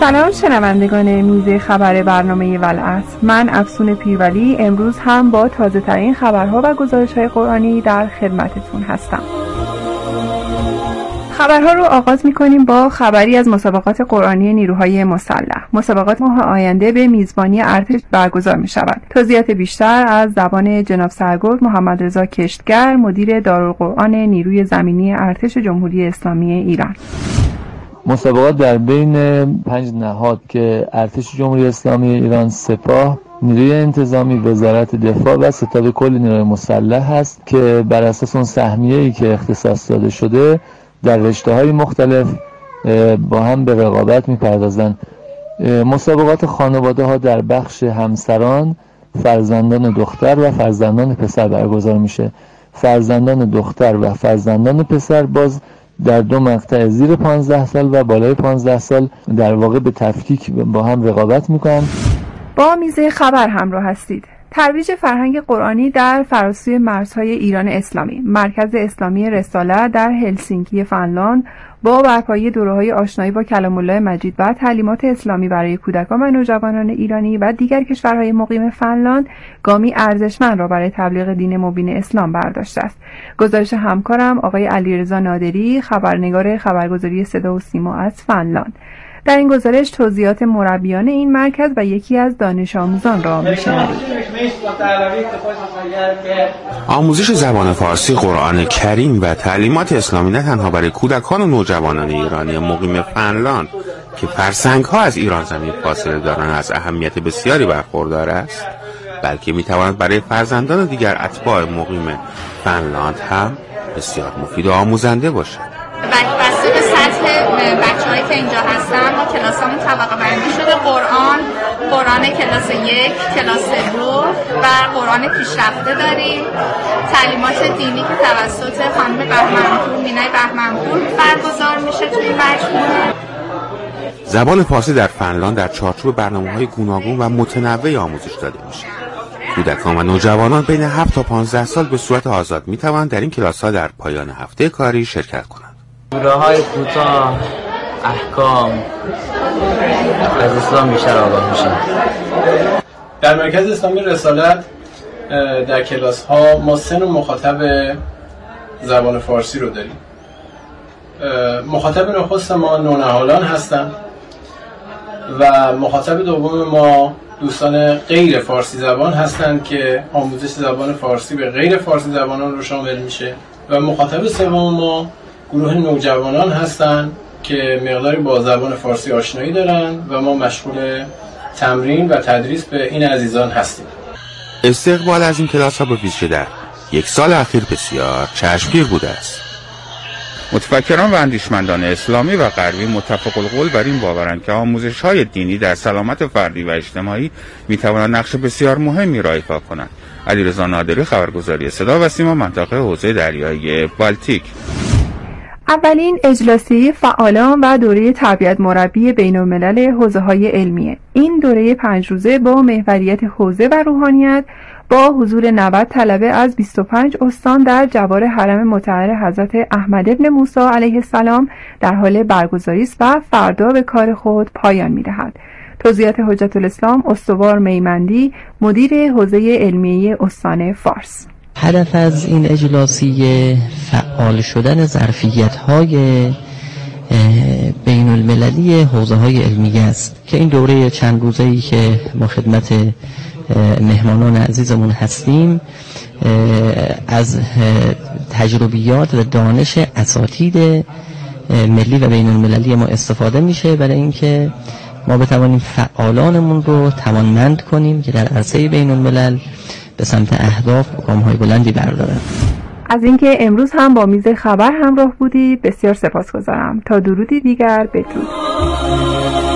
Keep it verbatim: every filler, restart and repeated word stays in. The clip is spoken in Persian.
سلام شنوندگان میز خبر برنامه ولعت، من افسون پیرولی امروز هم با تازه ترین خبرها و گزارش های قرآنی در خدمتتون هستم. خبرها رو آغاز می‌کنیم با خبری از مسابقات قرآنی نیروهای مسلح. مسابقات ماه آینده به میزبانی ارتش برگزار می‌شود. توضیحات بیشتر از زبان جناب سرگرد محمد رضا کشتگر، مدیر دارالقرآن نیروی زمینی ارتش جمهوری اسلامی ایران. مسابقات در بین پنج نهاد که ارتش جمهوری اسلامی ایران، سپاه، نیروی انتظامی، وزارت دفاع و ستاد کل نیروی مسلح هست که بر اساس اون سهمیه‌ای که اختصاص داده شده در رشته‌های مختلف با هم به رقابت می‌پردازند. مسابقات خانواده‌ها در بخش همسران، فرزندان دختر و فرزندان پسر برگزار میشه. فرزندان دختر و فرزندان پسر باز در دو مقطع زیر پانزده سال و بالای پانزده سال در واقع به تفکیک با هم رقابت میکنن. با میز خبر همراه هستید. ترویج فرهنگ قرآنی در فراسوی مرزهای ایران اسلامی. مرکز اسلامی رسالت در هلسینکی فنلاند با برپایی دوره‌های آشنایی با کلام الله مجید و تعلیمات اسلامی برای کودکان و نوجوانان ایرانی و دیگر کشورهای مقیم فنلاند گامی ارزشمند را برای تبلیغ دین مبین اسلام برداشته است. گزارش همکارم آقای علیرضا نادری، خبرنگار خبرگزاری صدا و سیما از فنلاند. در این گزارش توضیحات مربیان این مرکز و یکی از دانش آموزان را می‌شنوید. آموزش زبان فارسی قرآن کریم و تعلیمات اسلامی نه تنها برای کودکان و نوجوانان ایرانی مقیم فنلاند که فرسنگ‌ها از ایران زمین فاصله دارند از اهمیت بسیاری برخوردار است، بلکه می‌تواند برای فرزندان دیگر اتباع مقیم فنلاند هم بسیار مفید و آموزنده باشد. بسته به سطح بچه‌هایی که اینجا هستن ما کلاسامون طبقه بندی شده. قرآن قرآن کلاس یک، کلاس دو و قرآن پیشرفته داریم. تعلیمات دینی که توسط خانم بهمنپور، مینای بهمنپور برگزار میشه توی مجموعه. زبان فارسی در فنلاند در چارچوب برنامه‌های گوناگون و متنوع آموزش داده میشه. کودکان و نوجوانان بین هفت تا پانزده سال به صورت آزاد میتوانند در این کلاس‌ها در پایان هفته کاری شرکت کنند. دوره‌های کوتاه، احکام از اسلام بیشتر آگاه میشن. در مرکز اسلامی رسالت در کلاس ها ما سه نوع مخاطب زبان فارسی رو داریم. مخاطب نخست ما نونهالان هستن و مخاطب دوم ما دوستان غیر فارسی زبان هستند که آموزش زبان فارسی به غیر فارسی زبانان رو شامل میشه و مخاطب سوم ما گروه نوجوانان هستند که مقداری با زبان فارسی آشنایی دارن و ما مشغول تمرین و تدریس به این عزیزان هستیم. استقبال از این کلاس ها به ویژه در یک سال اخیر بسیار چشمگیر بوده است. متفکران و اندیشمندان اسلامی و غربی متفق القول بر این باورند که آموزش های دینی در سلامت فردی و اجتماعی می توانند نقش بسیار مهمی را ایفا کنند. علیرضا نادری، خبرگزاری صدا و سیما، منطقه حوزه دریایی بالتیک. اولین اجلاسی فعالان و دوره تربیت مربی بین‌الملل حوزه‌های علمیه. این دوره پنج روزه با محوریت حوزه و روحانیت با حضور نود طلبه از بیست و پنج استان در جوار حرم مطهر حضرت احمد ابن موسی علیه السلام در حال برگزاری است و فردا به کار خود پایان می‌دهد. توضیحات حجت الاسلام استوار میمندی، مدیر حوزه علمیه استان فارس. هدف از این اجلاسی فعال شدن ظرفیت‌های بین المللی حوزه‌های علمیه است که این دوره چند روزه‌ای که ما خدمت مهمانان عزیزمون هستیم از تجربیات و دانش اساتید ملی و بین المللی ما استفاده میشه برای اینکه ما بتوانیم فعالانمون رو توانمند کنیم که در عرصه بین الملل به سمت اهداف و گام‌های بلندی بردارند. از اینکه امروز هم با میز خبر همراه بودید بسیار سپاسگزارم. تا درودی دیگر، بدرود.